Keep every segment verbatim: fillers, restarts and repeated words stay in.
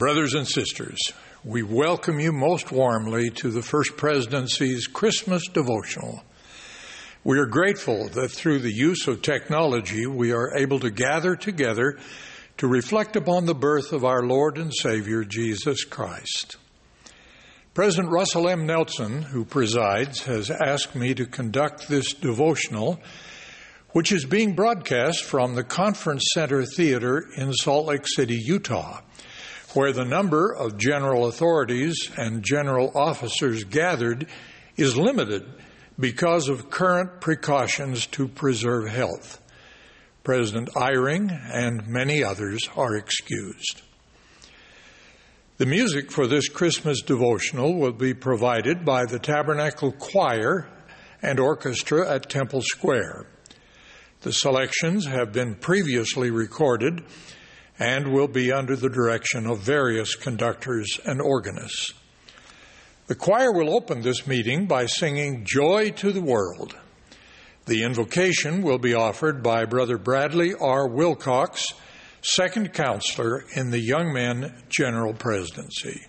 Brothers and sisters, we welcome you most warmly to the First Presidency's Christmas devotional. We are grateful that through the use of technology, we are able to gather together to reflect upon the birth of our Lord and Savior, Jesus Christ. President Russell M. Nelson, who presides, has asked me to conduct this devotional, which is being broadcast from the Conference Center Theater in Salt Lake City, Utah, where the number of general authorities and general officers gathered is limited because of current precautions to preserve health. President Eyring and many others are excused. The music for this Christmas devotional will be provided by the Tabernacle Choir and Orchestra at Temple Square. The selections have been previously recorded and will be under the direction of various conductors and organists. The choir will open this meeting by singing "Joy to the World." The invocation will be offered by Brother Bradley R. Wilcox, second counselor in the Young Men General Presidency.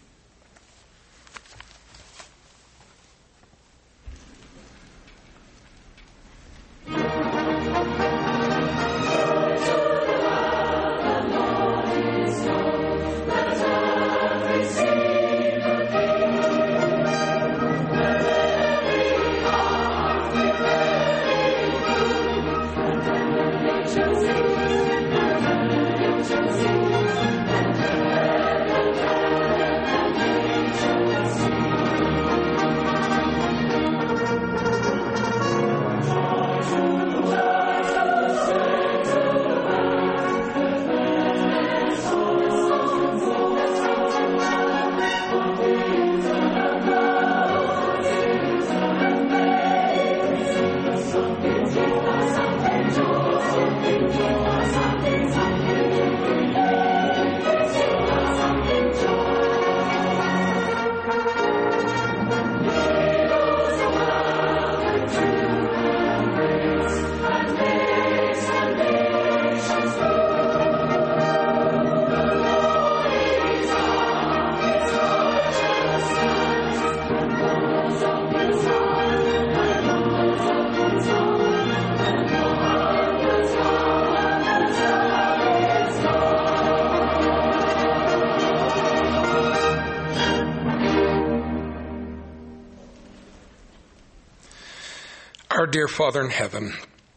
Our dear Father in heaven,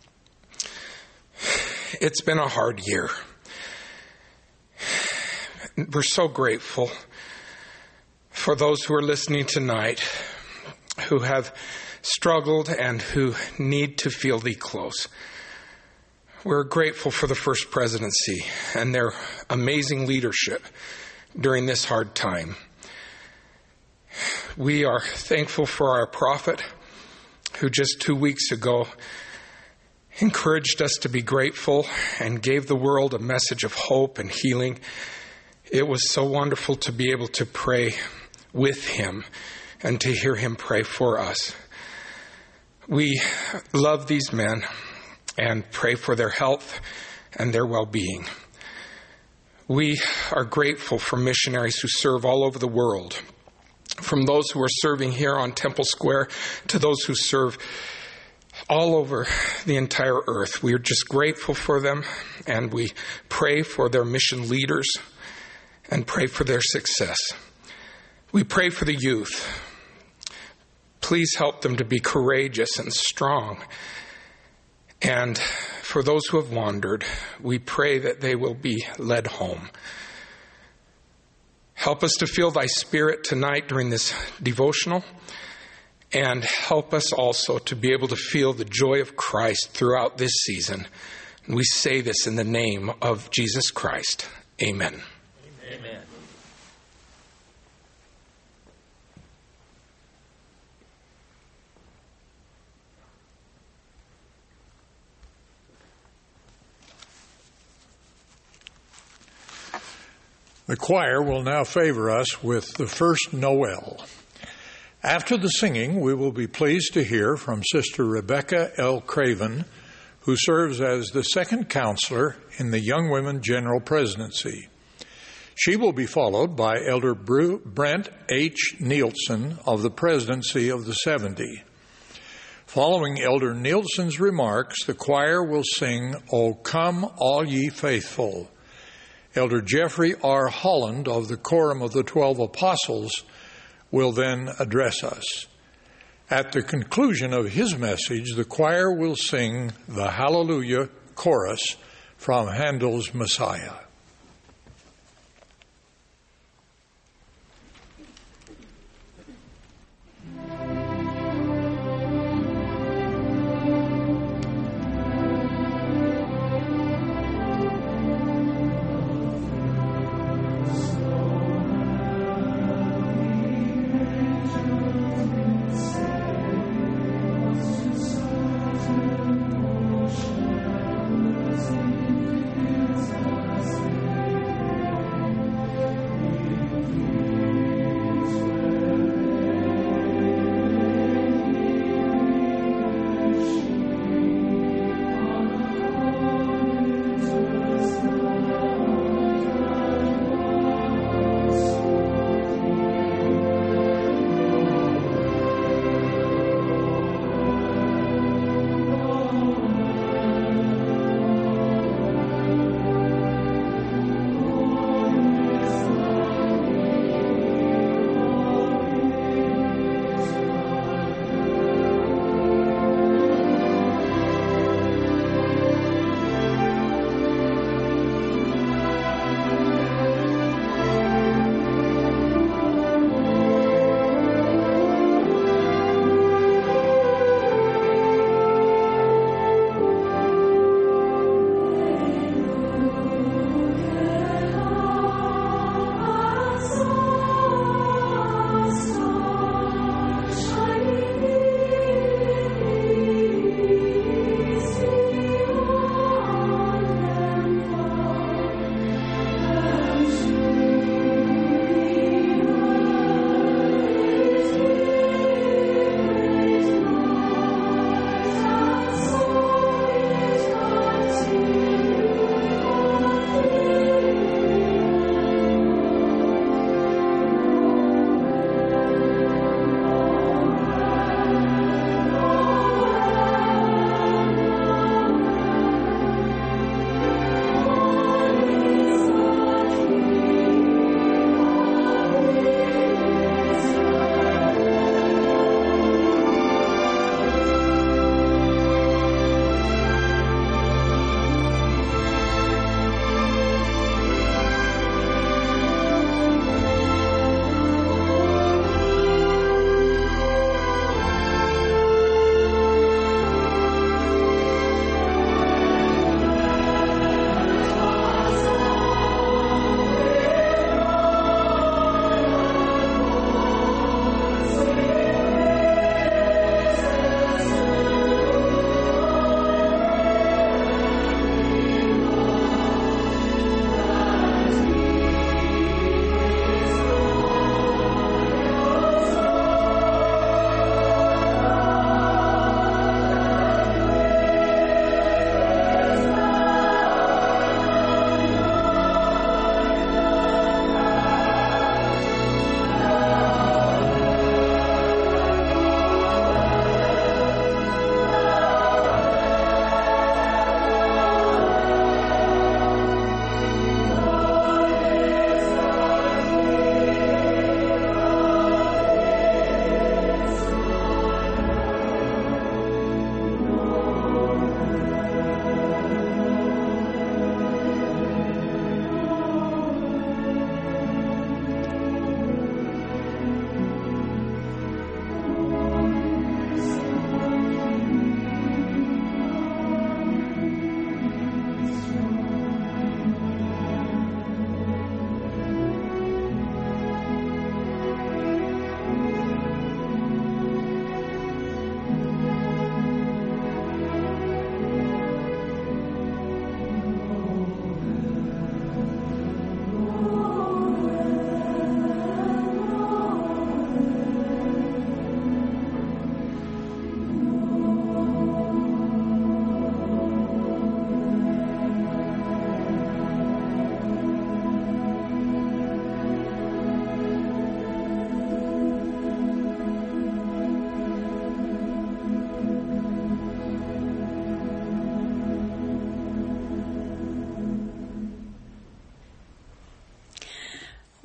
it's been a hard year. We're so grateful for those who are listening tonight who have struggled and who need to feel thee close. We're grateful for the First Presidency and their amazing leadership during this hard time. We are thankful for our prophet, who just two weeks ago encouraged us to be grateful and gave the world a message of hope and healing. It was so wonderful to be able to pray with him and to hear him pray for us. We love these men and pray for their health and their well-being. We are grateful for missionaries who serve all over the world, from those who are serving here on Temple Square to those who serve all over the entire earth. We are just grateful for them, and we pray for their mission leaders and pray for their success. We pray for the youth. Please help them to be courageous and strong. And for those who have wandered, we pray that they will be led home. Help us to feel thy spirit tonight during this devotional, and help us also to be able to feel the joy of Christ throughout this season. And we say this in the name of Jesus Christ. Amen. Amen. The choir will now favor us with the first Noel. After the singing, we will be pleased to hear from Sister Rebecca L. Craven, who serves as the second counselor in the Young Women General Presidency. She will be followed by Elder Brent H. Nielsen of the Presidency of the seventy. Following Elder Nielsen's remarks, the choir will sing, "O Come All Ye Faithful." Elder Jeffrey R. Holland of the Quorum of the Twelve Apostles will then address us. At the conclusion of his message, the choir will sing the Hallelujah Chorus from Handel's Messiah. Us.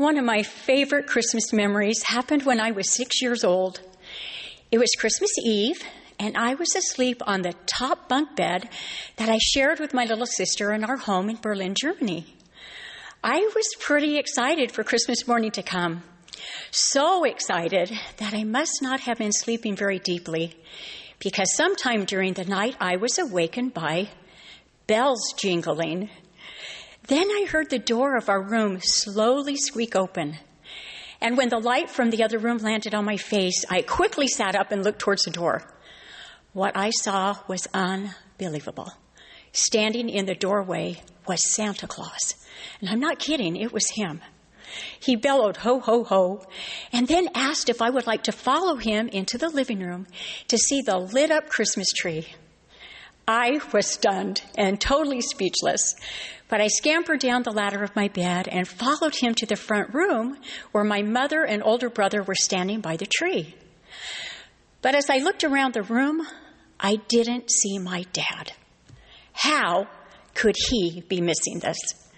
One of my favorite Christmas memories happened when I was six years old. It was Christmas Eve, and I was asleep on the top bunk bed that I shared with my little sister in our home in Berlin, Germany. I was pretty excited for Christmas morning to come. So excited that I must not have been sleeping very deeply, because sometime during the night I was awakened by bells jingling. Then I heard the door of our room slowly squeak open. And when the light from the other room landed on my face, I quickly sat up and looked towards the door. What I saw was unbelievable. Standing in the doorway was Santa Claus. And I'm not kidding, it was him. He bellowed, "Ho, ho, ho," and then asked if I would like to follow him into the living room to see the lit-up Christmas tree. I was stunned and totally speechless, but I scampered down the ladder of my bed and followed him to the front room where my mother and older brother were standing by the tree. But as I looked around the room, I didn't see my dad. How could he be missing this?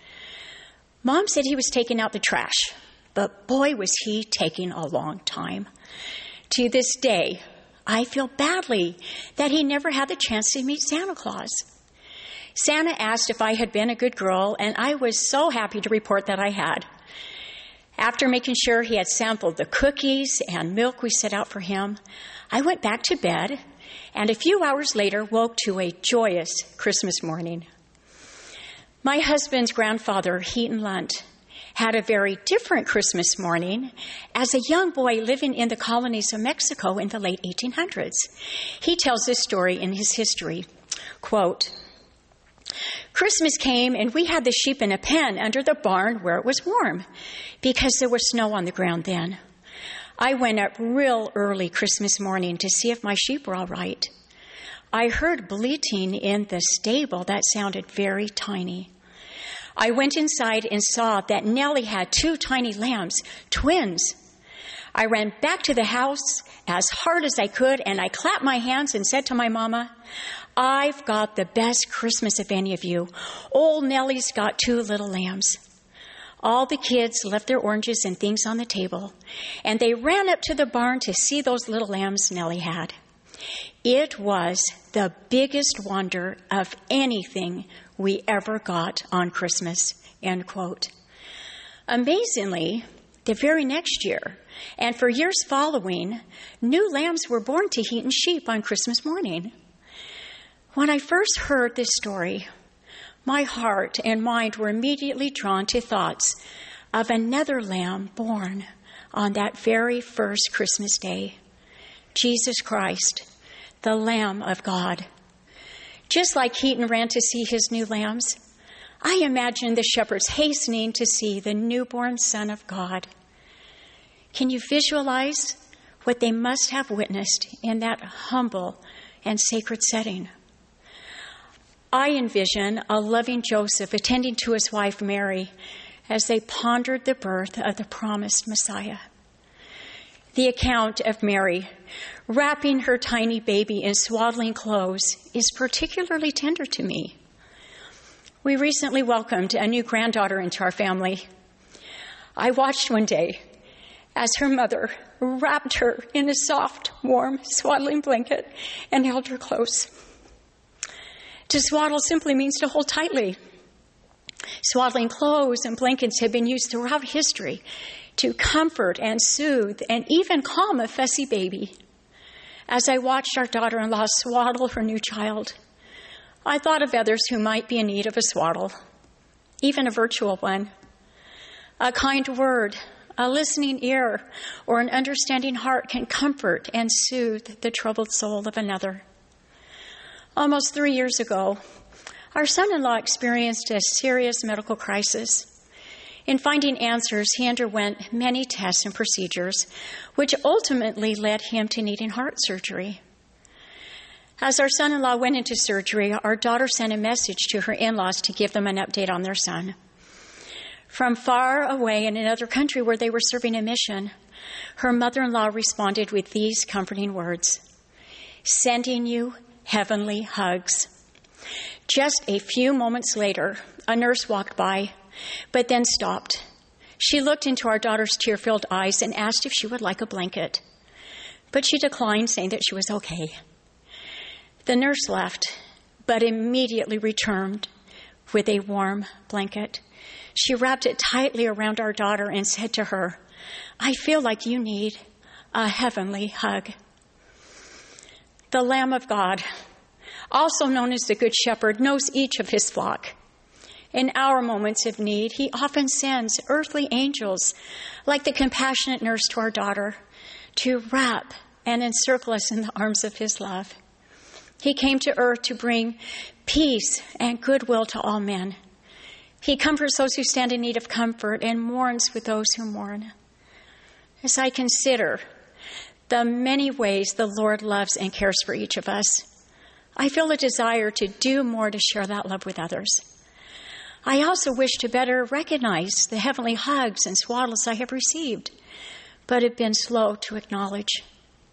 Mom said he was taking out the trash, but boy, was he taking a long time. To this day, I feel badly that he never had the chance to meet Santa Claus. Santa asked if I had been a good girl, and I was so happy to report that I had. After making sure he had sampled the cookies and milk we set out for him, I went back to bed, and a few hours later woke to a joyous Christmas morning. My husband's grandfather, Heaton Lunt, had a very different Christmas morning as a young boy living in the colonies of Mexico in the late eighteen hundreds. He tells this story in his history. Quote, "Christmas came and we had the sheep in a pen under the barn where it was warm because there was snow on the ground then. I went up real early Christmas morning to see if my sheep were all right. I heard bleating in the stable that sounded very tiny. I went inside and saw that Nellie had two tiny lambs, twins. I ran back to the house as hard as I could, and I clapped my hands and said to my mama, 'I've got the best Christmas of any of you. Old Nellie's got two little lambs.' All the kids left their oranges and things on the table, and they ran up to the barn to see those little lambs Nellie had. It was the biggest wonder of anything we ever got on Christmas," end quote. Amazingly, the very next year, and for years following, new lambs were born to Heaton sheep on Christmas morning. When I first heard this story, my heart and mind were immediately drawn to thoughts of another lamb born on that very first Christmas day, Jesus Christ, the Lamb of God. Just like Heaton ran to see his new lambs, I imagine the shepherds hastening to see the newborn Son of God. Can you visualize what they must have witnessed in that humble and sacred setting? I envision a loving Joseph attending to his wife Mary as they pondered the birth of the promised Messiah. The account of Mary wrapping her tiny baby in swaddling clothes is particularly tender to me. We recently welcomed a new granddaughter into our family. I watched one day as her mother wrapped her in a soft, warm, swaddling blanket and held her close. To swaddle simply means to hold tightly. Swaddling clothes and blankets have been used throughout history to comfort and soothe and even calm a fussy baby. As I watched our daughter-in-law swaddle her new child, I thought of others who might be in need of a swaddle, even a virtual one. A kind word, a listening ear, or an understanding heart can comfort and soothe the troubled soul of another. Almost three years ago, our son-in-law experienced a serious medical crisis. In finding answers, he underwent many tests and procedures, which ultimately led him to needing heart surgery. As our son-in-law went into surgery, our daughter sent a message to her in-laws to give them an update on their son. From far away in another country where they were serving a mission, her mother-in-law responded with these comforting words, "Sending you heavenly hugs." Just a few moments later, a nurse walked by, but then stopped. She looked into our daughter's tear-filled eyes and asked if she would like a blanket. But she declined, saying that she was okay. The nurse left, but immediately returned with a warm blanket. She wrapped it tightly around our daughter and said to her, "I feel like you need a heavenly hug." The Lamb of God, also known as the Good Shepherd, knows each of his flock. In our moments of need, he often sends earthly angels, like the compassionate nurse to our daughter, to wrap and encircle us in the arms of his love. He came to earth to bring peace and goodwill to all men. He comforts those who stand in need of comfort and mourns with those who mourn. As I consider the many ways the Lord loves and cares for each of us, I feel a desire to do more to share that love with others. I also wish to better recognize the heavenly hugs and swaddles I have received, but have been slow to acknowledge.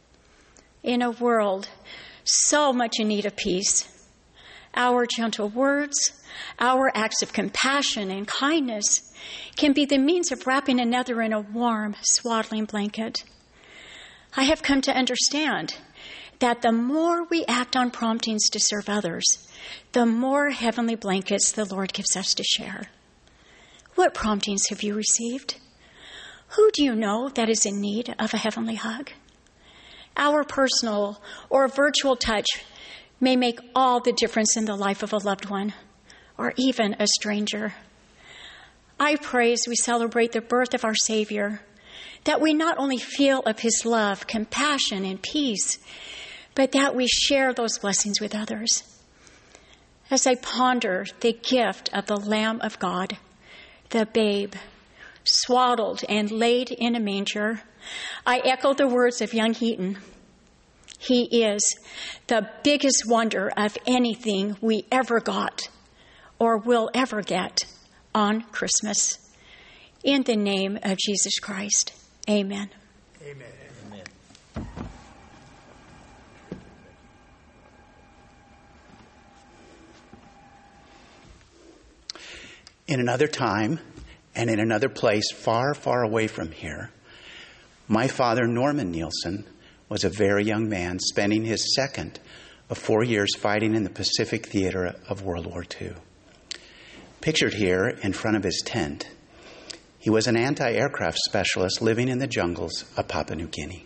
In a world so much in need of peace, our gentle words, our acts of compassion and kindness can be the means of wrapping another in a warm, swaddling blanket. I have come to understand that the more we act on promptings to serve others, the more heavenly blankets the Lord gives us to share. What promptings have you received? Who do you know that is in need of a heavenly hug? Our personal or virtual touch may make all the difference in the life of a loved one or even a stranger. I pray as we celebrate the birth of our Savior that we not only feel of his love, compassion, and peace, but that we share those blessings with others. As I ponder the gift of the Lamb of God, the babe, swaddled and laid in a manger, I echo the words of young Heaton. He is the biggest wonder of anything we ever got or will ever get on Christmas. In the name of Jesus Christ, amen. Amen. Amen. In another time and in another place far, far away from here, my father, Norman Nielsen, was a very young man spending his second of four years fighting in the Pacific theater of World War Two. Pictured here in front of his tent, he was an anti-aircraft specialist living in the jungles of Papua New Guinea.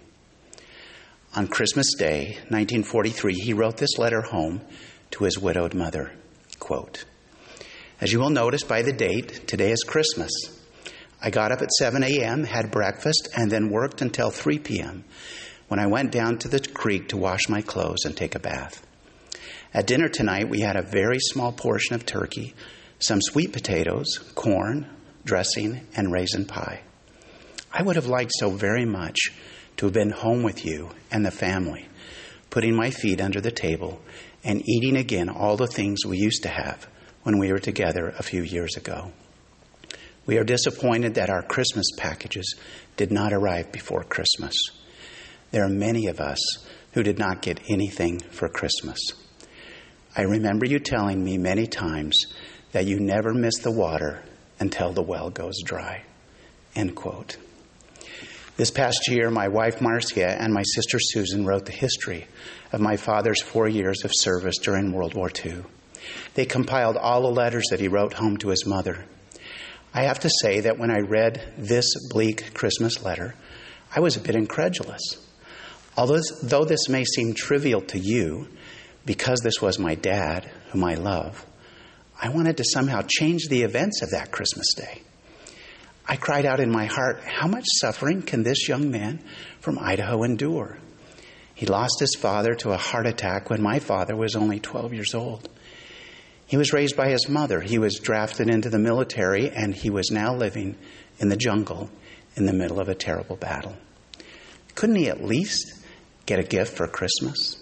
On Christmas Day, nineteen forty-three, he wrote this letter home to his widowed mother, quote, "As you will notice by the date, today is Christmas. I got up at seven a.m., had breakfast, and then worked until three p.m., when I went down to the creek to wash my clothes and take a bath. At dinner tonight, we had a very small portion of turkey, some sweet potatoes, corn, dressing, and raisin pie. I would have liked so very much to have been home with you and the family, putting my feet under the table and eating again all the things we used to have when we were together a few years ago. We are disappointed that our Christmas packages did not arrive before Christmas. There are many of us who did not get anything for Christmas. I remember you telling me many times that you never miss the water until the well goes dry." End quote. This past year, my wife Marcia and my sister Susan wrote the history of my father's four years of service during World War Two. They compiled all the letters that he wrote home to his mother. I have to say that when I read this bleak Christmas letter, I was a bit incredulous. Although though this may seem trivial to you, because this was my dad, whom I love, I wanted to somehow change the events of that Christmas day. I cried out in my heart, how much suffering can this young man from Idaho endure? He lost his father to a heart attack when my father was only twelve years old. He was raised by his mother. He was drafted into the military, and he was now living in the jungle in the middle of a terrible battle. Couldn't he at least get a gift for Christmas?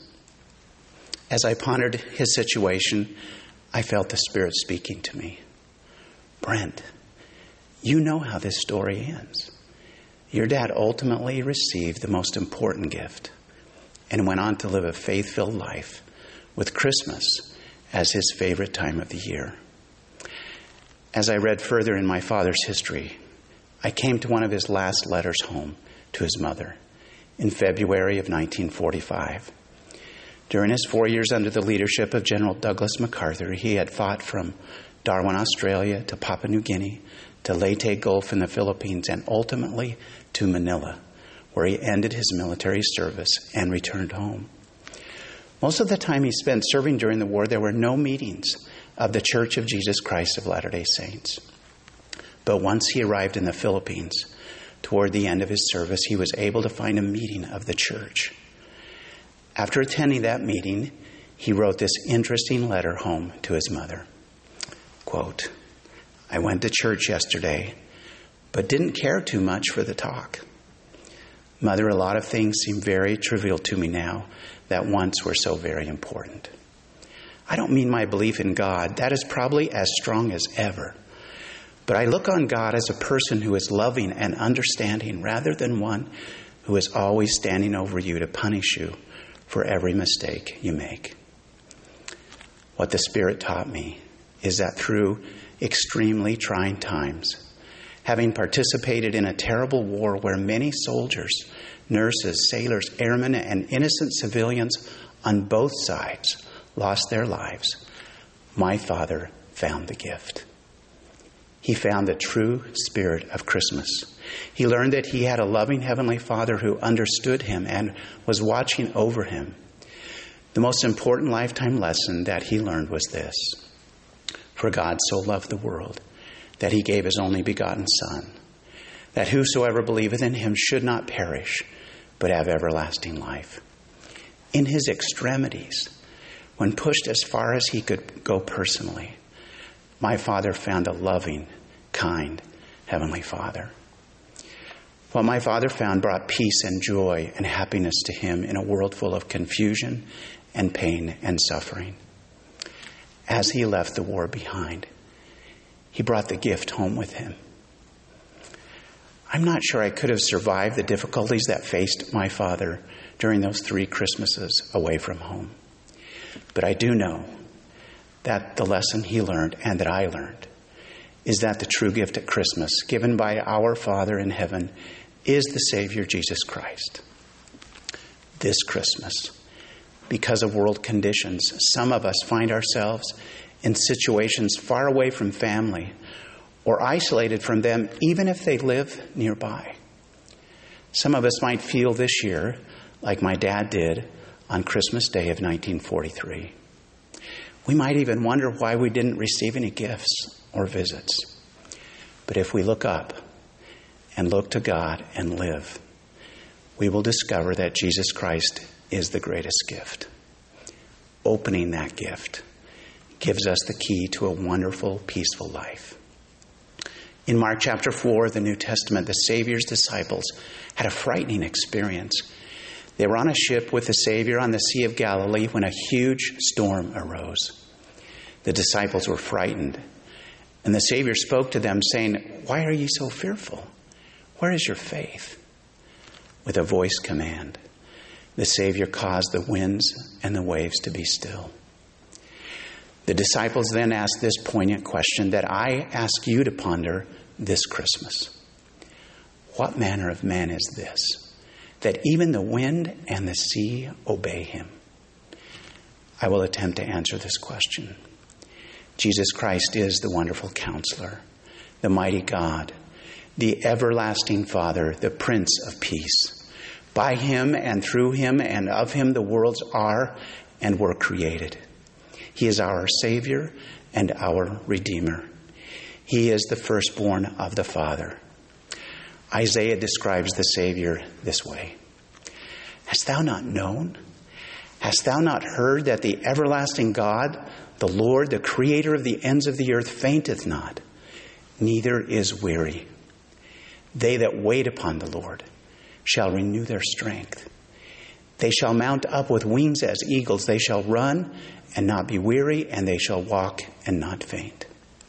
As I pondered his situation, I felt the Spirit speaking to me. Brent, you know how this story ends. Your dad ultimately received the most important gift and went on to live a faith-filled life with Christmas as his favorite time of the year. As I read further in my father's history, I came to one of his last letters home to his mother in February of nineteen forty-five. During his four years under the leadership of General Douglas MacArthur, he had fought from Darwin, Australia, to Papua New Guinea, to Leyte Gulf in the Philippines, and ultimately to Manila, where he ended his military service and returned home. Most of the time he spent serving during the war, there were no meetings of the Church of Jesus Christ of Latter-day Saints. But once he arrived in the Philippines, toward the end of his service, he was able to find a meeting of the church. After attending that meeting, he wrote this interesting letter home to his mother. Quote, I went to church yesterday, but didn't care too much for the talk. Mother, a lot of things seem very trivial to me now that once were so very important. I don't mean my belief in God. That is probably as strong as ever. But I look on God as a person who is loving and understanding rather than one who is always standing over you to punish you for every mistake you make. What the Spirit taught me is that through extremely trying times, having participated in a terrible war where many soldiers, nurses, sailors, airmen, and innocent civilians on both sides lost their lives, my father found the gift. He found the true spirit of Christmas. He learned that he had a loving Heavenly Father who understood him and was watching over him. The most important lifetime lesson that he learned was this: For God so loved the world that he gave his only begotten Son, that whosoever believeth in him should not perish, but have everlasting life. In his extremities, when pushed as far as he could go personally, my father found a loving, kind Heavenly Father. What my father found brought peace and joy and happiness to him in a world full of confusion and pain and suffering. As he left the war behind, he brought the gift home with him. I'm not sure I could have survived the difficulties that faced my father during those three Christmases away from home. But I do know that the lesson he learned and that I learned is that the true gift at Christmas given by our Father in heaven is the Savior Jesus Christ. This Christmas, because of world conditions, some of us find ourselves in situations far away from family or isolated from them, even if they live nearby. Some of us might feel this year like my dad did on Christmas Day of nineteen forty-three. We might even wonder why we didn't receive any gifts or visits. But if we look up and look to God and live, we will discover that Jesus Christ is the greatest gift. Opening that gift gives us the key to a wonderful, peaceful life. In Mark chapter four of the New Testament, the Savior's disciples had a frightening experience. They were on a ship with the Savior on the Sea of Galilee when a huge storm arose. The disciples were frightened, and the Savior spoke to them, saying, "Why are you so fearful? Where is your faith?" With a voice command, the Savior caused the winds and the waves to be still. The disciples then asked this poignant question that I ask you to ponder this Christmas. What manner of man is this, that even the wind and the sea obey him? I will attempt to answer this question. Jesus Christ is the wonderful Counselor, the mighty God, the everlasting Father, the Prince of Peace. By him and through him and of him the worlds are and were created. He is our Savior and our Redeemer. He is the firstborn of the Father. Isaiah describes the Savior this way: Hast thou not known? Hast thou not heard that the everlasting God, the Lord, the Creator of the ends of the earth, fainteth not, neither is weary? They that wait upon the Lord shall renew their strength. They shall mount up with wings as eagles. They shall run and not be weary, and they shall walk and not faint.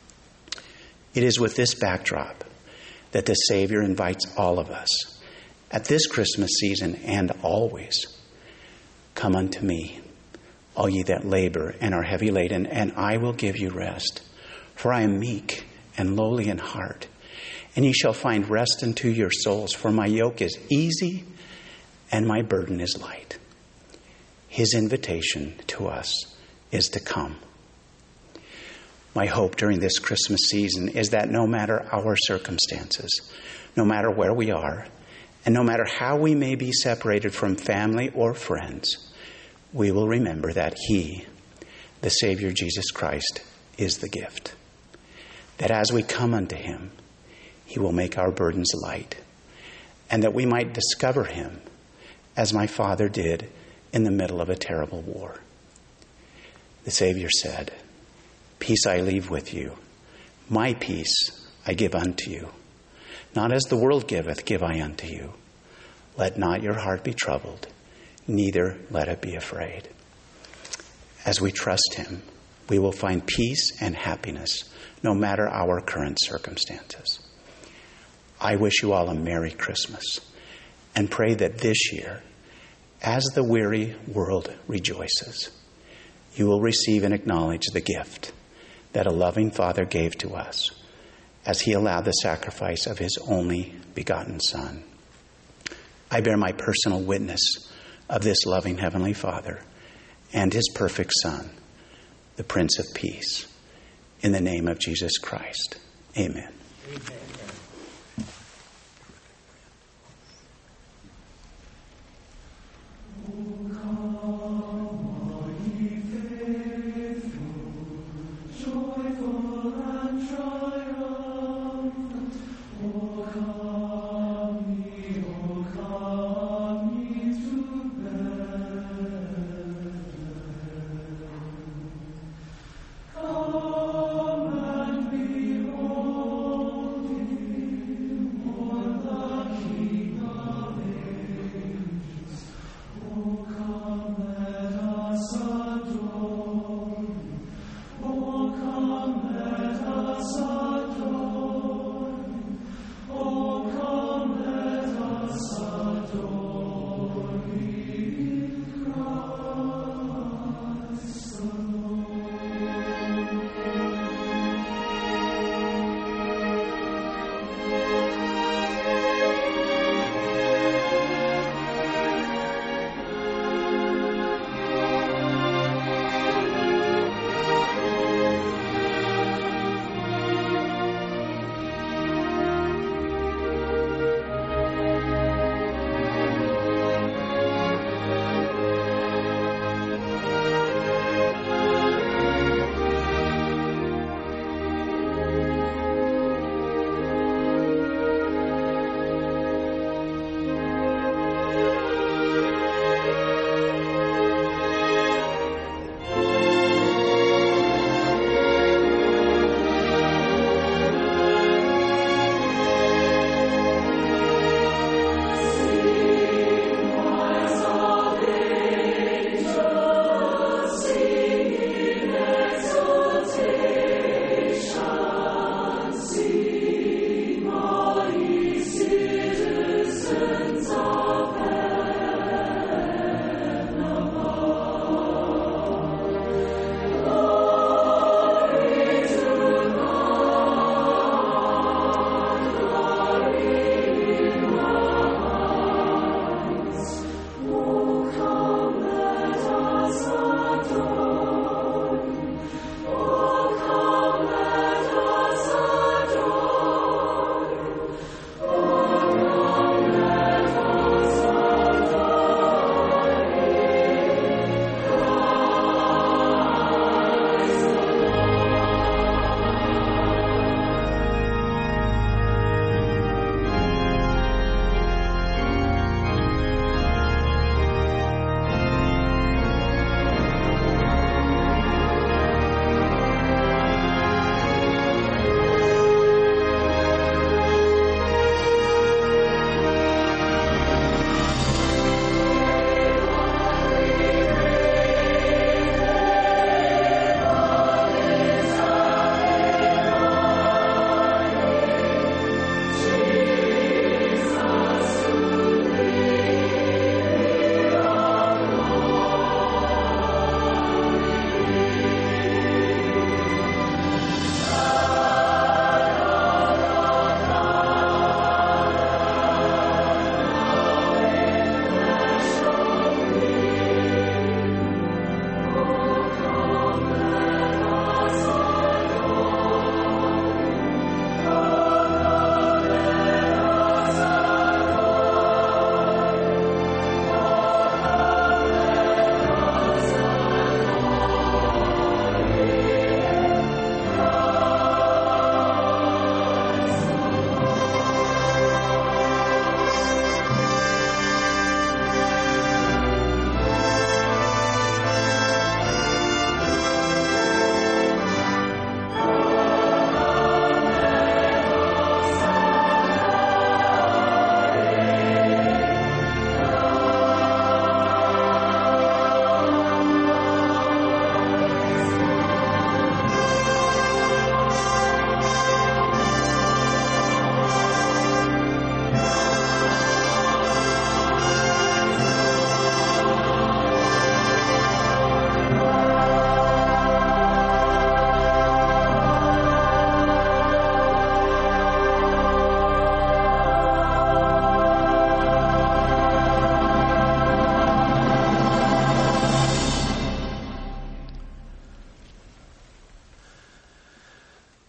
It is with this backdrop that the Savior invites all of us at this Christmas season and always. Come unto me, all ye that labor and are heavy laden, and I will give you rest. For I am meek and lowly in heart, and ye shall find rest unto your souls. For my yoke is easy and my burden is light. His invitation to us is to come. My hope during this Christmas season is that no matter our circumstances, no matter where we are, and no matter how we may be separated from family or friends, we will remember that He, the Savior Jesus Christ, is the gift. That as we come unto Him, He will make our burdens light, and that we might discover Him as my father did in the middle of a terrible war. The Savior said, "Peace I leave with you. My peace I give unto you. Not as the world giveth, give I unto you. Let not your heart be troubled, neither let it be afraid." As we trust Him, we will find peace and happiness no matter our current circumstances. I wish you all a Merry Christmas and pray that this year, as the weary world rejoices, you will receive and acknowledge the gift that a loving Father gave to us as He allowed the sacrifice of His only begotten Son. I bear my personal witness of this loving Heavenly Father and His perfect Son, the Prince of Peace. In the name of Jesus Christ, amen. Amen.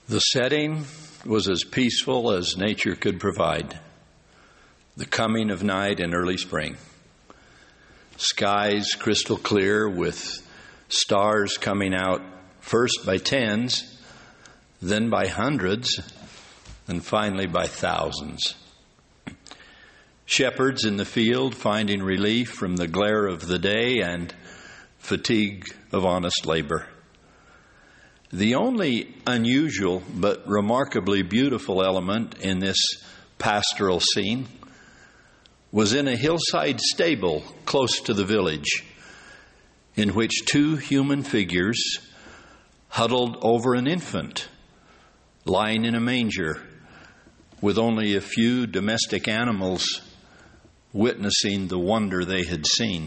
The setting was as peaceful as nature could provide. The coming of night and early spring. Skies crystal clear with stars coming out first by tens, then by hundreds, and finally by thousands. Shepherds in the field finding relief from the glare of the day and fatigue of honest labor. The only unusual but remarkably beautiful element in this pastoral scene was in a hillside stable close to the village, in which two human figures huddled over an infant lying in a manger, with only a few domestic animals witnessing the wonder they had seen.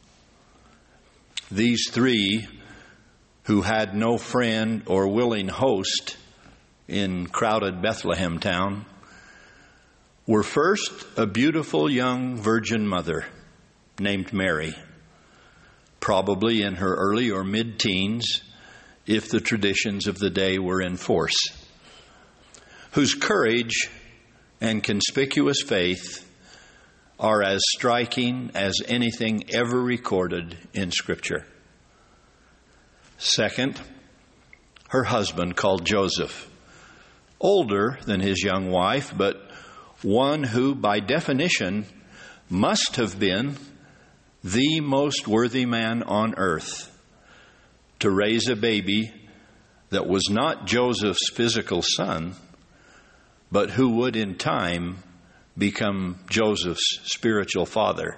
These three, who had no friend or willing host in crowded Bethlehem town, were first a beautiful young virgin mother named Mary, probably in her early or mid-teens, if the traditions of the day were in force, whose courage and conspicuous faith are as striking as anything ever recorded in Scripture. Second, her husband, called Joseph, older than his young wife, but one who, by definition, must have been the most worthy man on earth to raise a baby that was not Joseph's physical son, but who would in time become Joseph's spiritual father.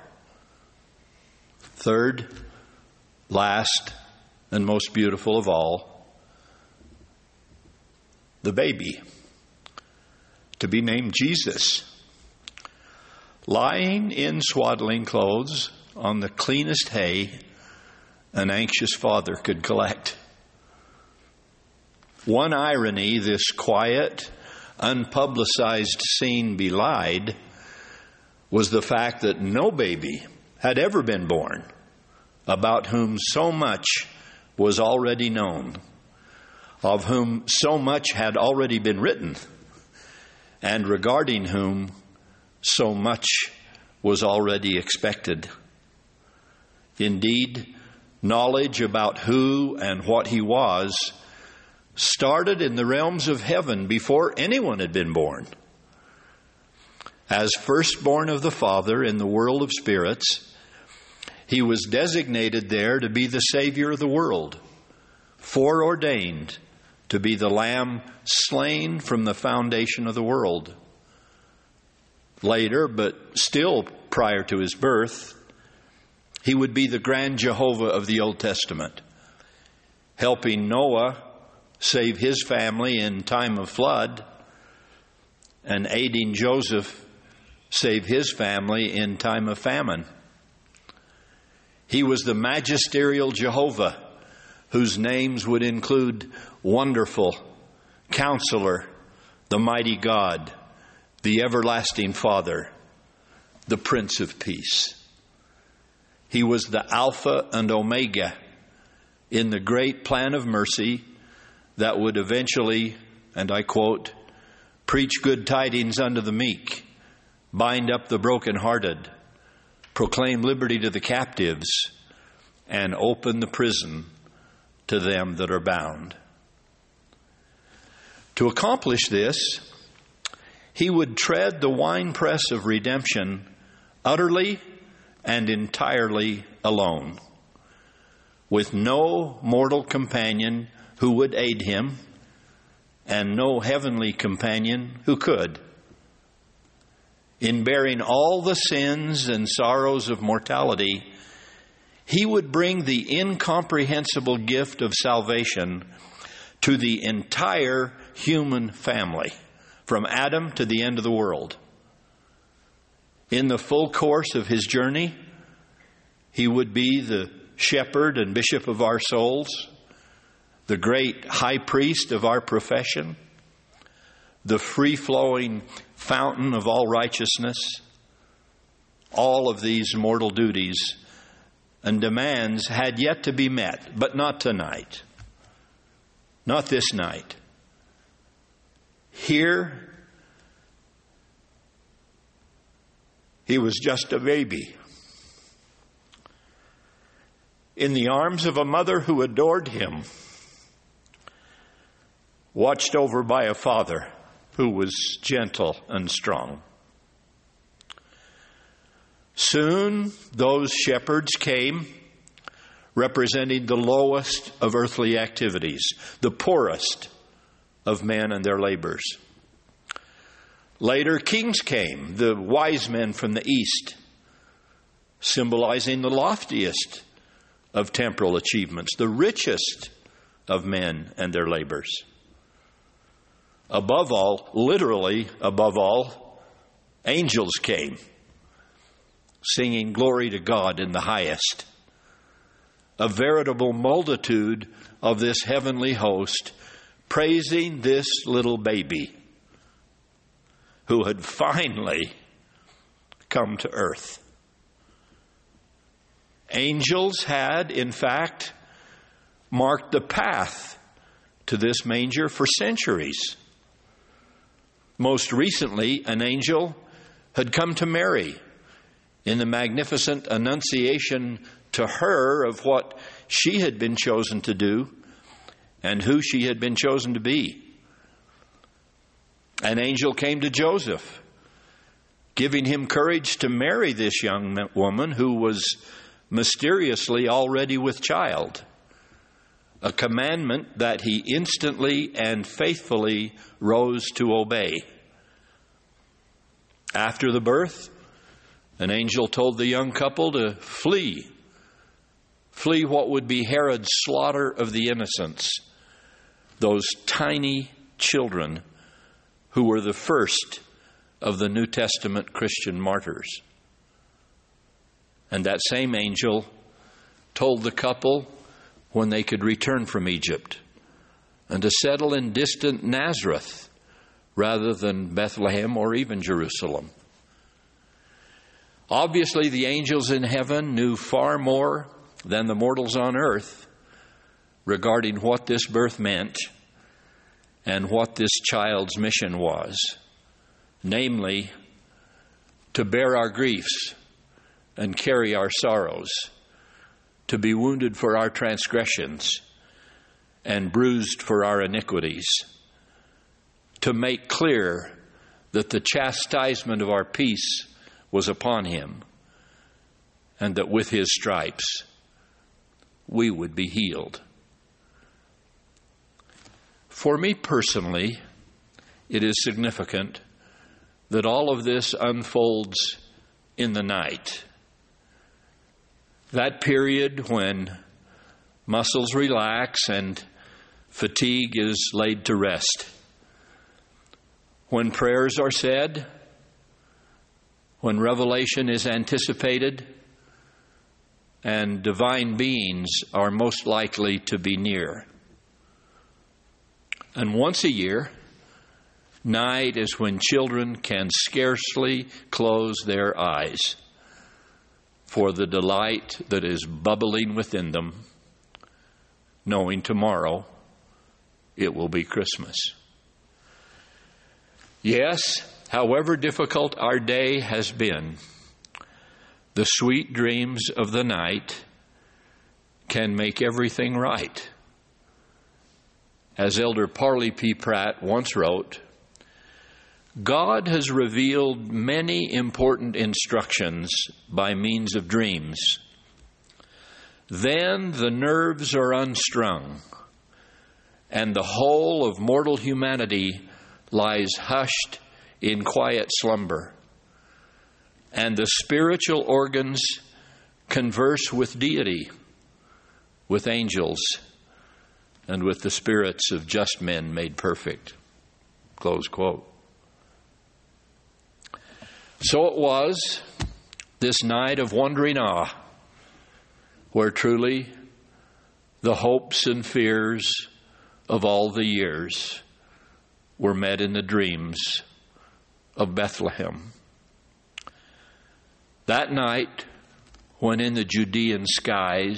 Third, last, and most beautiful of all, the baby, to be named Jesus, lying in swaddling clothes on the cleanest hay an anxious father could collect. One irony this quiet, unpublicized scene belied was the fact that no baby had ever been born about whom so much was already known, of whom so much had already been written, and regarding whom so much was already expected. Indeed, knowledge about who and what he was started in the realms of heaven before anyone had been born. As firstborn of the Father in the world of spirits, he was designated there to be the Savior of the world, foreordained to be the Lamb slain from the foundation of the world. Later, but still prior to his birth, he would be the grand Jehovah of the Old Testament, helping Noah save his family in time of flood, and aiding Joseph save his family in time of famine. He was the magisterial Jehovah, whose names would include Wonderful, Counselor, the Mighty God, the Everlasting Father, the Prince of Peace. He was the Alpha and Omega in the great plan of mercy that would eventually, and I quote, preach good tidings unto the meek, bind up the brokenhearted, proclaim liberty to the captives, and open the prison to them that are bound. To accomplish this, he would tread the winepress of redemption utterly and entirely alone, with no mortal companion who would aid him, and no heavenly companion who could. In bearing all the sins and sorrows of mortality, he would bring the incomprehensible gift of salvation to the entire human family, from Adam to the end of the world. In the full course of his journey, he would be the shepherd and bishop of our souls, the great high priest of our profession, the free-flowing fountain of all righteousness. All of these mortal duties and demands had yet to be met, but not tonight. Not this night. Here, he was just a baby in the arms of a mother who adored him, watched over by a father who was gentle and strong. Soon those shepherds came, representing the lowest of earthly activities, the poorest of men and their labors. Later, kings came, the wise men from the east, symbolizing the loftiest of temporal achievements, the richest of men and their labors. Above all, literally above all, angels came, singing glory to God in the highest. A veritable multitude of this heavenly host praising this little baby who had finally come to earth. Angels had, in fact, marked the path to this manger for centuries. Most recently, an angel had come to Mary in the magnificent annunciation to her of what she had been chosen to do and who she had been chosen to be. An angel came to Joseph, giving him courage to marry this young woman who was mysteriously already with child, a commandment that he instantly and faithfully rose to obey. After the birth, an angel told the young couple to flee, flee what would be Herod's slaughter of the innocents, those tiny children who were the first of the New Testament Christian martyrs. And that same angel told the couple when they could return from Egypt and to settle in distant Nazareth rather than Bethlehem or even Jerusalem. Obviously, the angels in heaven knew far more than the mortals on earth regarding what this birth meant and what this child's mission was, namely, to bear our griefs and carry our sorrows, to be wounded for our transgressions and bruised for our iniquities, to make clear that the chastisement of our peace was upon him, and that with his stripes we would be healed. For me personally, it is significant that all of this unfolds in the night. That period when muscles relax and fatigue is laid to rest. When prayers are said, when revelation is anticipated, and divine beings are most likely to be near. And once a year, night is when children can scarcely close their eyes for the delight that is bubbling within them, knowing tomorrow it will be Christmas. Yes, however difficult our day has been, the sweet dreams of the night can make everything right. As Elder Parley P. Pratt once wrote, God has revealed many important instructions by means of dreams. Then the nerves are unstrung, and the whole of mortal humanity lies hushed in quiet slumber, and the spiritual organs converse with deity, with angels, and with the spirits of just men made perfect. Close quote. So it was this night of wondering awe, where truly the hopes and fears of all the years were met in the dreams of Bethlehem. That night, when in the Judean skies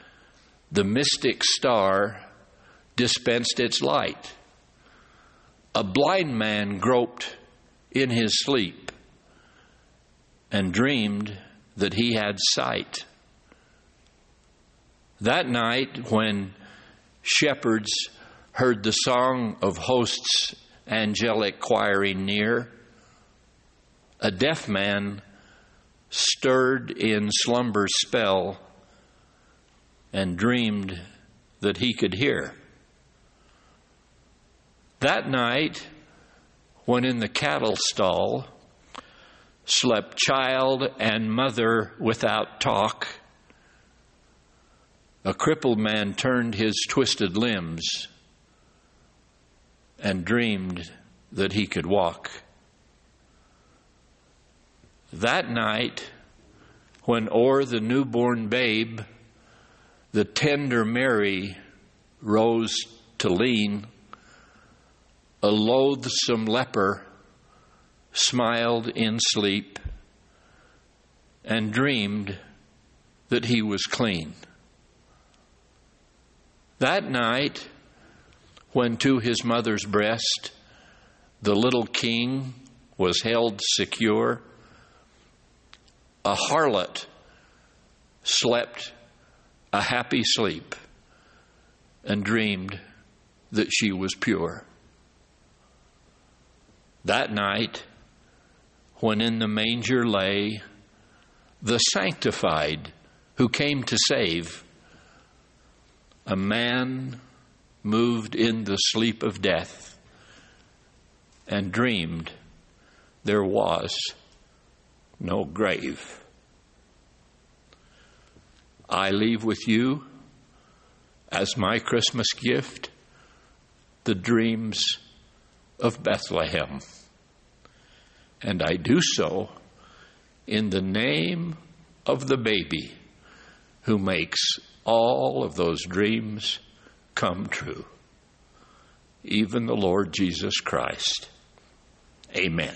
the mystic star dispensed its light, a blind man groped in his sleep and dreamed that he had sight. That night, when shepherds heard the song of hosts angelic choiring near, a deaf man stirred in slumber's spell and dreamed that he could hear. That night, when in the cattle stall slept child and mother without talk, a crippled man turned his twisted limbs and dreamed that he could walk. That night, when o'er the newborn babe the tender Mary rose to lean, a loathsome leper smiled in sleep and dreamed that he was clean. That night, when to his mother's breast the little king was held secure, a harlot slept a happy sleep and dreamed that she was pure. That night, when in the manger lay the sanctified who came to save, a man moved in the sleep of death and dreamed there was no grave. I leave with you, as my Christmas gift, the dreams of Bethlehem. And I do so in the name of the baby who makes all of those dreams come true, even the Lord Jesus Christ. Amen.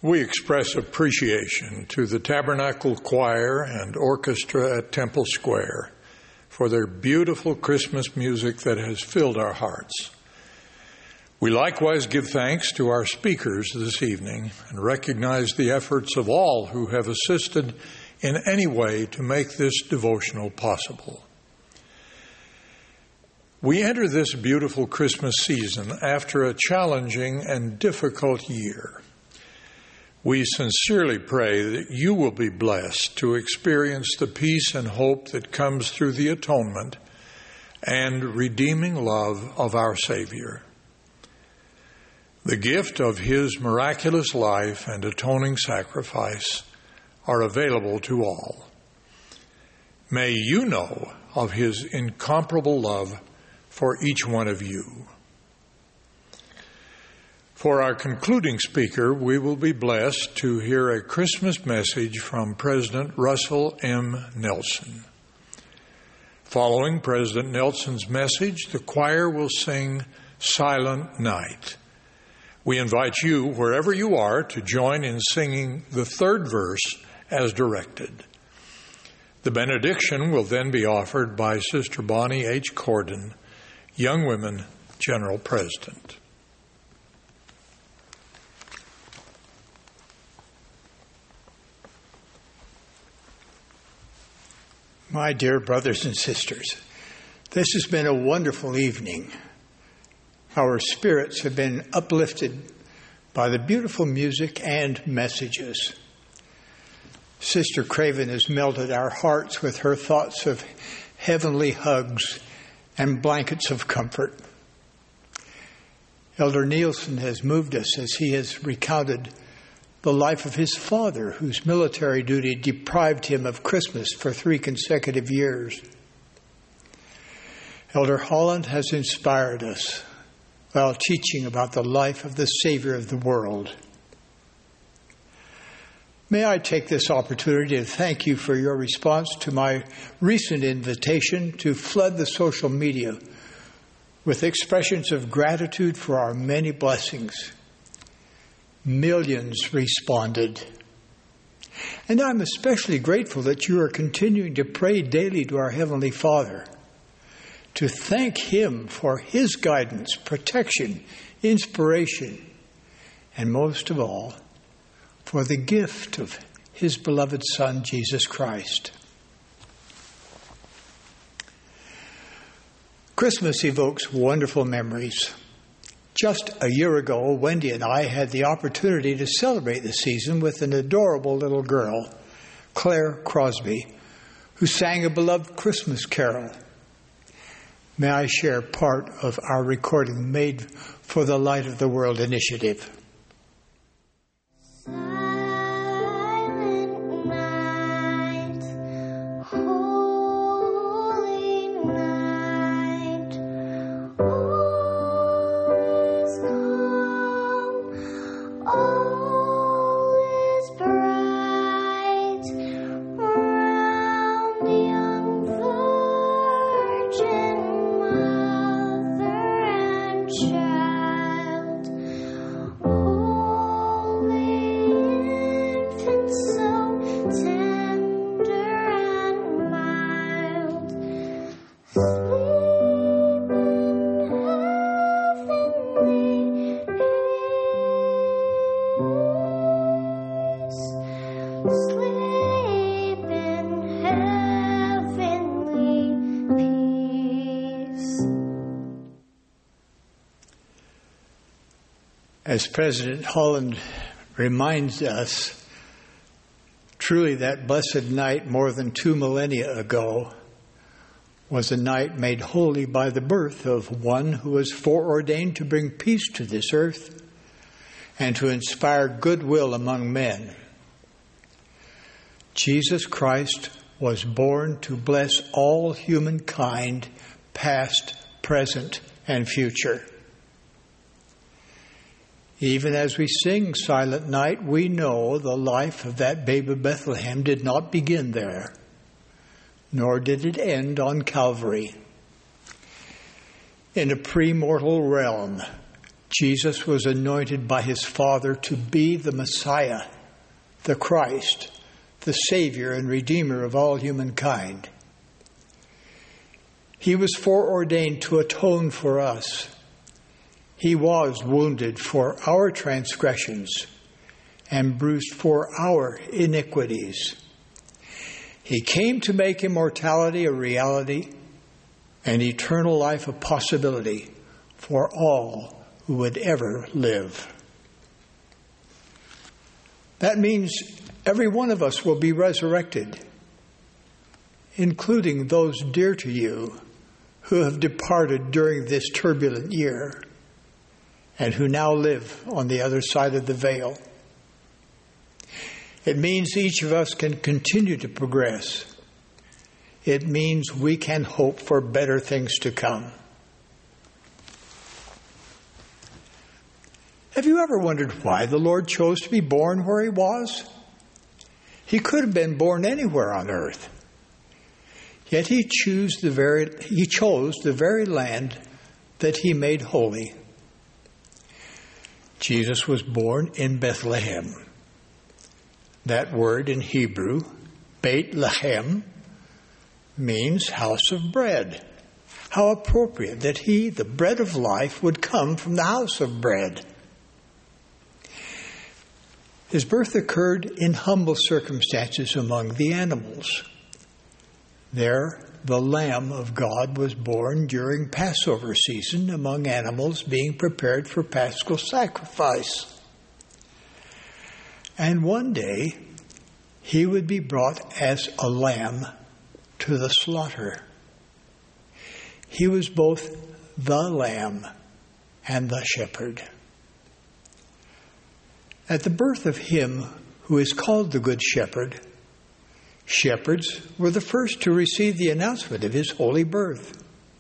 We express appreciation to the Tabernacle Choir and Orchestra at Temple Square for their beautiful Christmas music that has filled our hearts. We likewise give thanks to our speakers this evening and recognize the efforts of all who have assisted in any way to make this devotional possible. We enter this beautiful Christmas season after a challenging and difficult year. We sincerely pray that you will be blessed to experience the peace and hope that comes through the atonement and redeeming love of our Savior. The gift of His miraculous life and atoning sacrifice are available to all. May you know of His incomparable love for each one of you. For our concluding speaker, we will be blessed to hear a Christmas message from President Russell M. Nelson. Following President Nelson's message, the choir will sing Silent Night. We invite you, wherever you are, to join in singing the third verse as directed. The benediction will then be offered by Sister Bonnie H. Corden, Young Women General President. My dear brothers and sisters, this has been a wonderful evening. Our spirits have been uplifted by the beautiful music and messages. Sister Craven has melted our hearts with her thoughts of heavenly hugs and blankets of comfort. Elder Nielsen has moved us as he has recounted the life of his father, whose military duty deprived him of Christmas for three consecutive years. Elder Holland has inspired us while teaching about the life of the Savior of the world. May I take this opportunity to thank you for your response to my recent invitation to flood the social media with expressions of gratitude for our many blessings. Millions responded. And I'm especially grateful that you are continuing to pray daily to our Heavenly Father, to thank Him for His guidance, protection, inspiration, and most of all, for the gift of His beloved Son, Jesus Christ. Christmas evokes wonderful memories. Just a year ago, Wendy and I had the opportunity to celebrate the season with an adorable little girl, Claire Crosby, who sang a beloved Christmas carol. May I share part of our recording made for the Light of the World initiative. As President Holland reminds us, truly that blessed night more than two millennia ago was a night made holy by the birth of one who was foreordained to bring peace to this earth and to inspire goodwill among men. Jesus Christ was born to bless all humankind, past, present, and future. Even as we sing Silent Night, we know the life of that babe of Bethlehem did not begin there, nor did it end on Calvary. In a premortal realm, Jesus was anointed by his Father to be the Messiah, the Christ, the Savior and Redeemer of all humankind. He was foreordained to atone for us. He was wounded for our transgressions and bruised for our iniquities. He came to make immortality a reality and eternal life a possibility for all who would ever live. That means every one of us will be resurrected, including those dear to you who have departed during this turbulent year and who now live on the other side of the veil. It means each of us can continue to progress. It means we can hope for better things to come. Have you ever wondered why the Lord chose to be born where he was? He could have been born anywhere on earth. Yet he chose the very, he chose the very land that he made holy. Jesus was born in Bethlehem. That word in Hebrew, Beit Lehem, means house of bread. How appropriate that he, the bread of life, would come from the house of bread. His birth occurred in humble circumstances among the animals. There, the Lamb of God was born during Passover season among animals being prepared for Paschal sacrifice. And one day, he would be brought as a lamb to the slaughter. He was both the lamb and the shepherd. At the birth of him who is called the Good Shepherd, shepherds were the first to receive the announcement of his holy birth.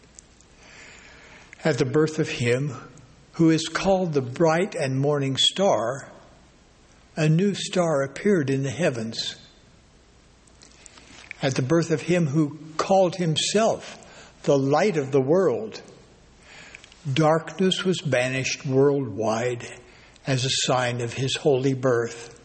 At the birth of him who is called the bright and morning star, a new star appeared in the heavens. At the birth of him who called himself the light of the world, darkness was banished worldwide as a sign of his holy birth.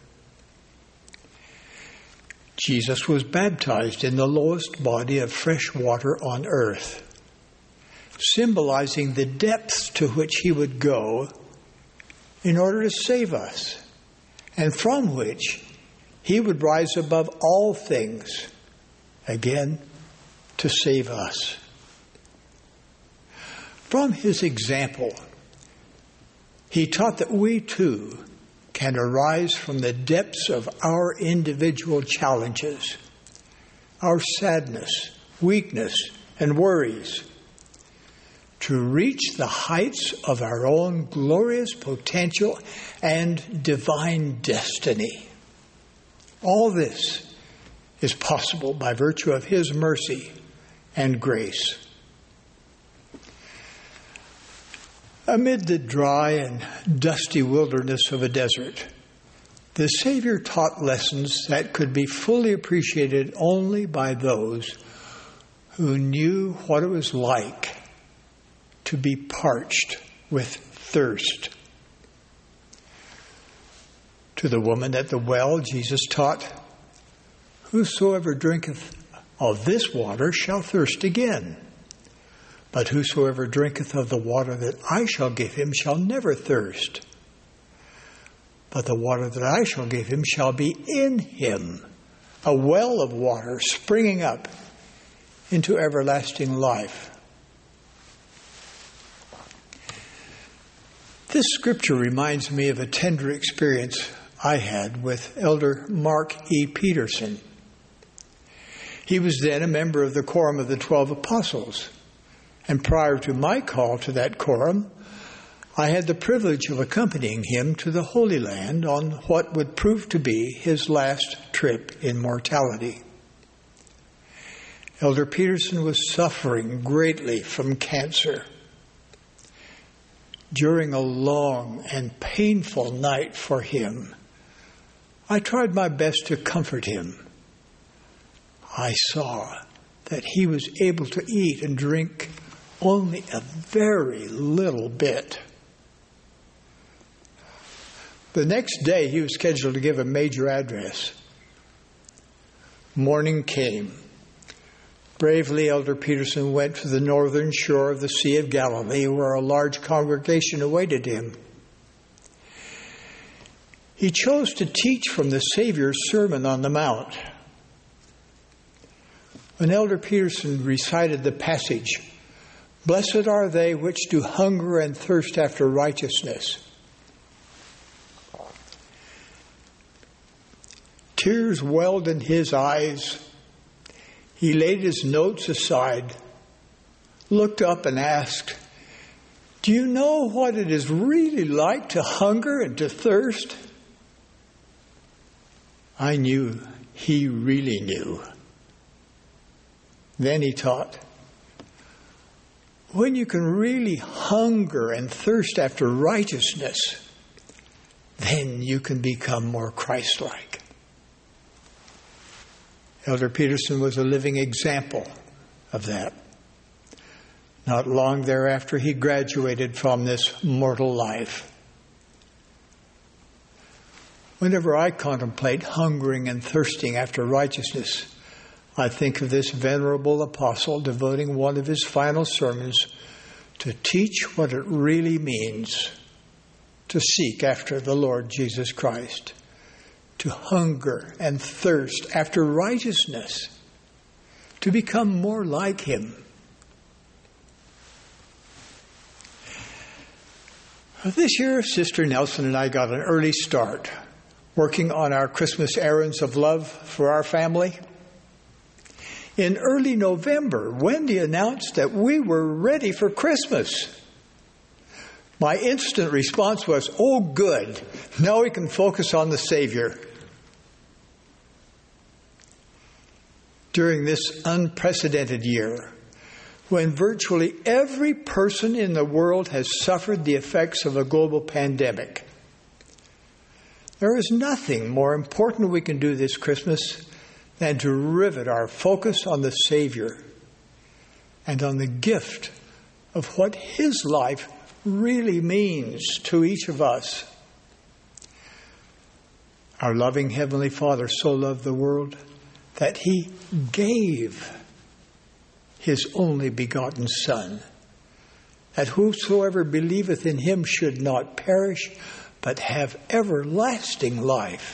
Jesus was baptized in the lowest body of fresh water on earth, symbolizing the depths to which he would go in order to save us, and from which he would rise above all things, again, to save us. From his example, he taught that we too can arise from the depths of our individual challenges, our sadness, weakness, and worries, to reach the heights of our own glorious potential and divine destiny. All this is possible by virtue of his mercy and grace. Amid the dry and dusty wilderness of a desert, the Savior taught lessons that could be fully appreciated only by those who knew what it was like to be parched with thirst. To the woman at the well, Jesus taught, "Whosoever drinketh of this water shall thirst again. But whosoever drinketh of the water that I shall give him shall never thirst. But the water that I shall give him shall be in him, a well of water springing up into everlasting life." This scripture reminds me of a tender experience I had with Elder Mark E. Peterson. He was then a member of the Quorum of the Twelve Apostles. And prior to my call to that quorum, I had the privilege of accompanying him to the Holy Land on what would prove to be his last trip in mortality. Elder Peterson was suffering greatly from cancer. During a long and painful night for him, I tried my best to comfort him. I saw that he was able to eat and drink only a very little bit. The next day, he was scheduled to give a major address. Morning came. Bravely, Elder Peterson went to the northern shore of the Sea of Galilee, where a large congregation awaited him. He chose to teach from the Savior's Sermon on the Mount. When Elder Peterson recited the passage, "Blessed are they which do hunger and thirst after righteousness," tears welled in his eyes. He laid his notes aside, looked up and asked, "Do you know what it is really like to hunger and to thirst?" I knew he really knew. Then he taught, when you can really hunger and thirst after righteousness, then you can become more Christ-like. Elder Peterson was a living example of that. Not long thereafter, he graduated from this mortal life. Whenever I contemplate hungering and thirsting after righteousness, I think of this venerable apostle devoting one of his final sermons to teach what it really means to seek after the Lord Jesus Christ, to hunger and thirst after righteousness, to become more like him. This year, Sister Nelson and I got an early start working on our Christmas errands of love for our family. In early November, Wendy announced that we were ready for Christmas. My instant response was, "Oh, good. Now we can focus on the Savior." During this unprecedented year, when virtually every person in the world has suffered the effects of a global pandemic, there is nothing more important we can do this Christmas than to rivet our focus on the Savior and on the gift of what His life really means to each of us. Our loving Heavenly Father so loved the world that He gave His only begotten Son, that whosoever believeth in Him should not perish, but have everlasting life.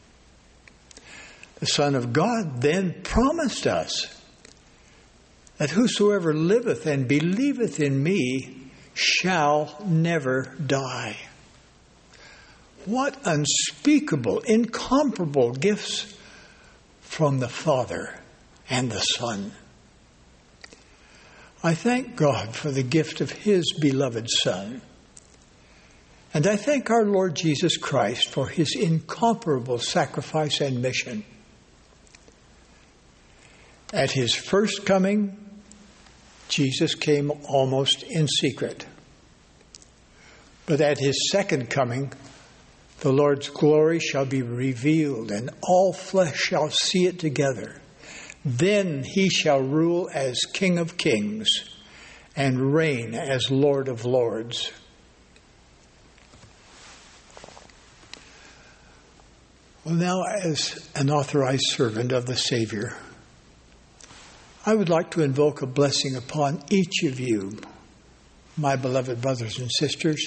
The Son of God then promised us that whosoever liveth and believeth in me shall never die. What unspeakable, incomparable gifts from the Father and the Son. I thank God for the gift of His beloved Son. And I thank our Lord Jesus Christ for His incomparable sacrifice and mission. At His first coming, Jesus came almost in secret. But at His second coming, the Lord's glory shall be revealed, and all flesh shall see it together. Then He shall rule as King of kings and reign as Lord of lords. Well, now, as an authorized servant of the Savior, I would like to invoke a blessing upon each of you, my beloved brothers and sisters.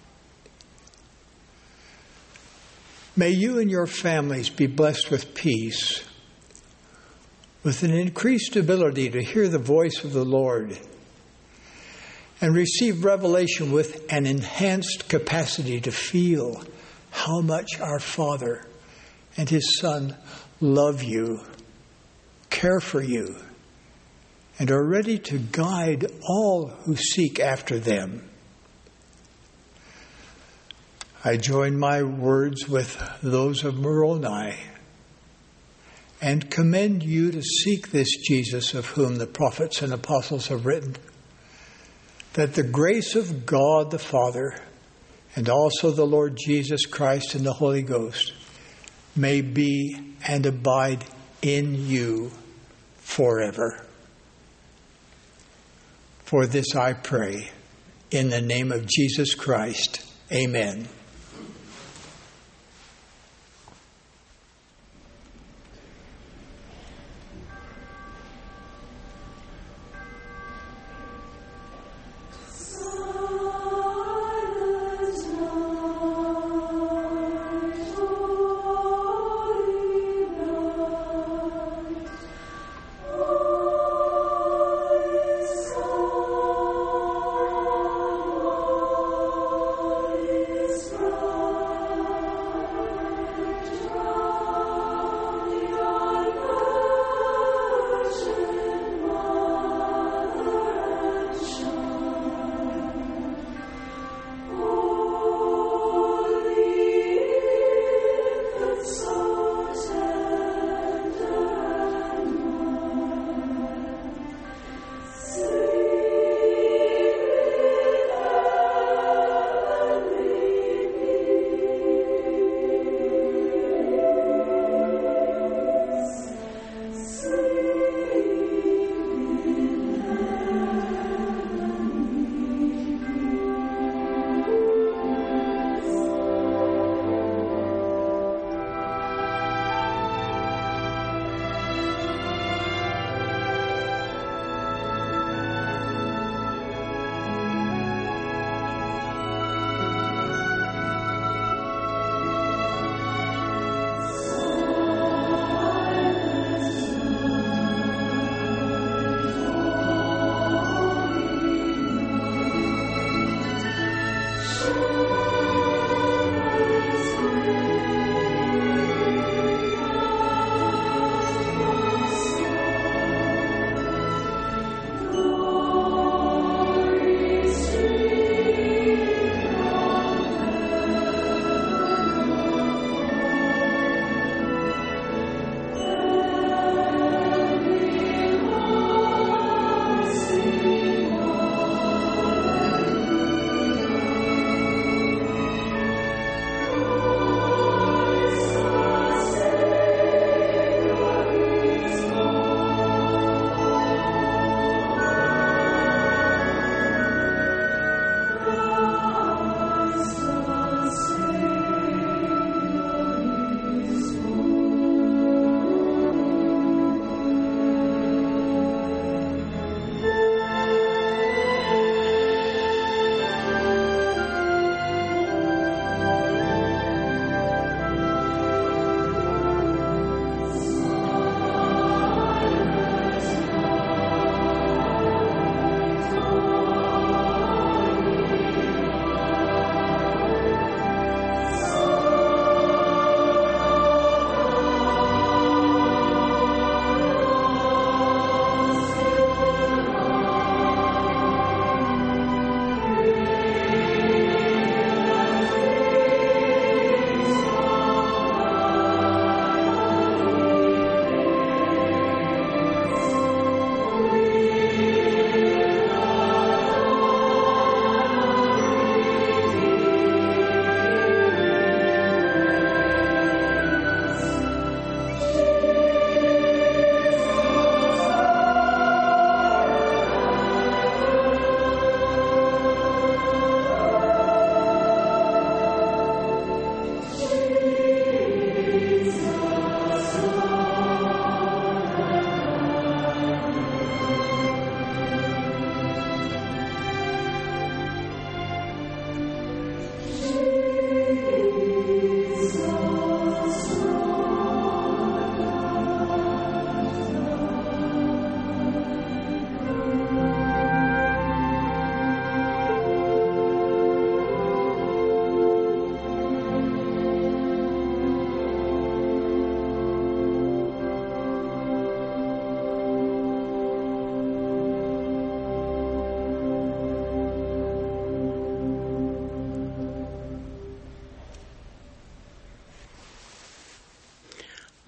May you and your families be blessed with peace, with an increased ability to hear the voice of the Lord, and receive revelation with an enhanced capacity to feel how much our Father and His Son love you, care for you, and are ready to guide all who seek after them. I join my words with those of Moroni and commend you to seek this Jesus of whom the prophets and apostles have written, that the grace of God the Father and also the Lord Jesus Christ and the Holy Ghost may be and abide in you forever. For this I pray, in the name of Jesus Christ. Amen.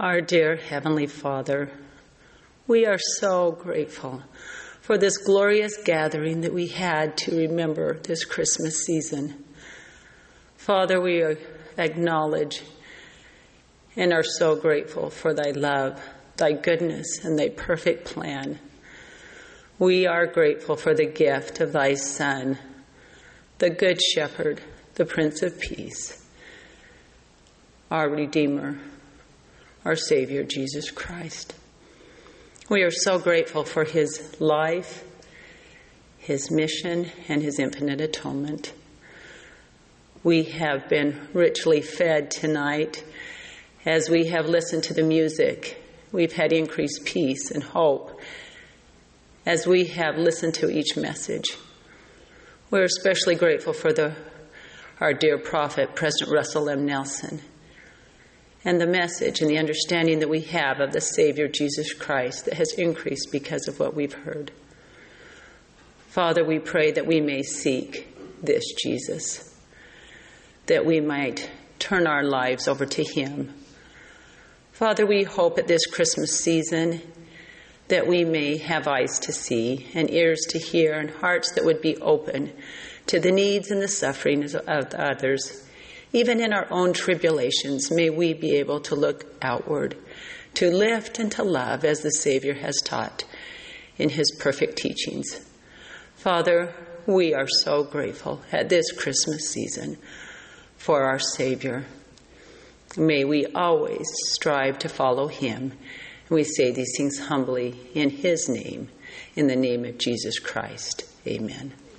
Our dear Heavenly Father, we are so grateful for this glorious gathering that we had to remember this Christmas season. Father, we acknowledge and are so grateful for thy love, thy goodness, and thy perfect plan. We are grateful for the gift of thy Son, the Good Shepherd, the Prince of Peace, our Redeemer, our Savior, Jesus Christ. We are so grateful for his life, his mission, and his infinite atonement. We have been richly fed tonight as we have listened to the music. We've had increased peace and hope as we have listened to each message. We're especially grateful for the, our dear prophet, President Russell M. Nelson, and the message and the understanding that we have of the Savior, Jesus Christ, that has increased because of what we've heard. Father, we pray that we may seek this Jesus, that we might turn our lives over to him. Father, we hope at this Christmas season that we may have eyes to see and ears to hear and hearts that would be open to the needs and the sufferings of others. Even in our own tribulations, may we be able to look outward, to lift and to love as the Savior has taught in his perfect teachings. Father, we are so grateful at this Christmas season for our Savior. May we always strive to follow him. And we say these things humbly in his name, in the name of Jesus Christ. Amen.